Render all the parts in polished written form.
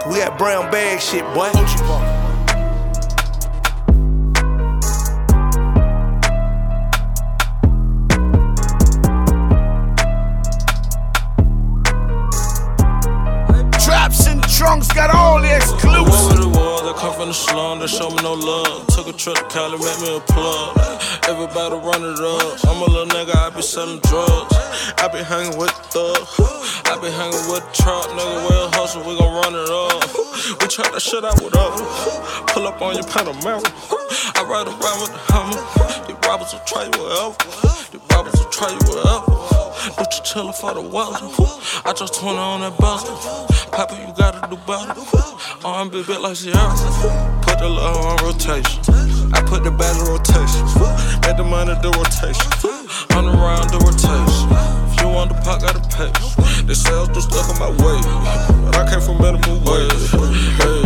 We got brown bag shit, boy. Traps and trunks got all the exclusives. Come from the slum, they show me no love. Took a trip to Cali, met me a plug. Everybody run it up. I'm a little nigga, I be selling drugs. I be hanging with the thug. I be hanging with the truck. Nigga, we'll hustle, we gon' run it up. We try that shit out with us. Pull up on your Panamera. I ride around with the Hummer. These robbers will try you wherever. These robbers will try you wherever. But you chillin' for the weather. I just 20 on that buzzer. Papa, you gotta do better. R&B bit like Sierra. Put the love on rotation. I put the bad in rotation. Make the money do rotation. On the round do rotation. If you want the pot, gotta pay. They say I'm too stuck on my way, but I came from minimum wage. Hey.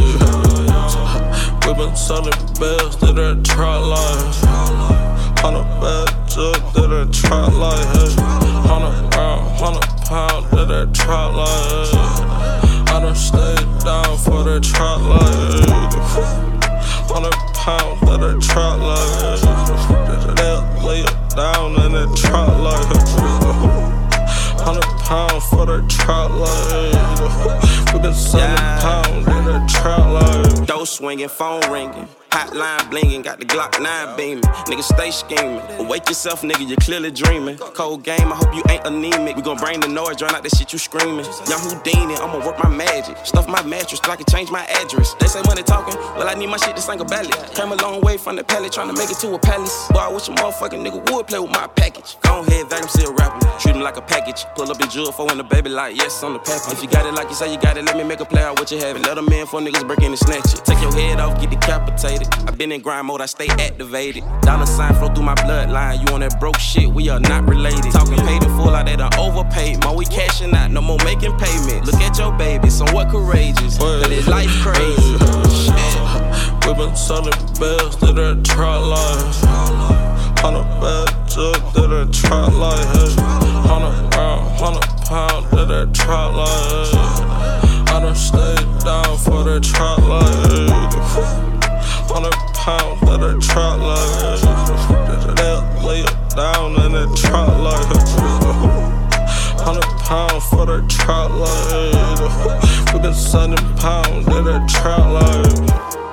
We been selling bells to that trot line. On a bad jug to that trot line. Hey. 100 round, 100 pound to that trot line. I done stayed down for that trot line. 100 pounds to that trot line. They'll lay it down in that trot line. 100 pounds for that trot line. We been selling pounds in that trot line. Dough swinging, phone ringing. Hotline blingin', got the Glock 9 beaming. Nigga stay scheming. Wake yourself, nigga, you clearly dreaming. Cold game, I hope you ain't anemic. We gon' bring the noise, drown out that shit you screaming. Young Houdini, I'ma work my magic. Stuff my mattress till I can change my address. They say money talking, well I need my shit to sing a ballad. Came a long way from the pallet, tryna make it to a palace. Boy, I wish a motherfucking nigga would play with my package. Go ahead, vacuum seal rapping. Treat him like a package. Pull up in jewel for when the baby like yes on the package. If you got it like you say you got it, let me make a play out what you have it. Let them in for niggas break in and snatch it. Take your head off, get decapitated. I been in grind mode, I stay activated. Dollar sign flow through my bloodline. You on that broke shit, we are not related. Talking paid in full, I they done overpaid. More we cashing out, no more making payments. Look at your baby, somewhat courageous. But his life crazy. Shit. We been selling bells to that trot line. On a bad jug to that trot line. 100 round, 100 pound to that trot line. I done stayed down for that trot line. 100 pounds to that trot line. They'll lay it down in that trot line. 100 pounds for that trot line. We been selling pounds to that trot line.